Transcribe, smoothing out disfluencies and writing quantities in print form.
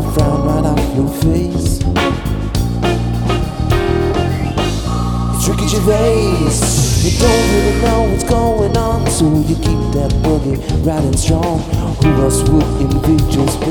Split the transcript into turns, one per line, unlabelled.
that frown right off your face. It's Ricky Gervais. You don't really know what's going on, so you keep that boogie riding strong. Who else would invade your space?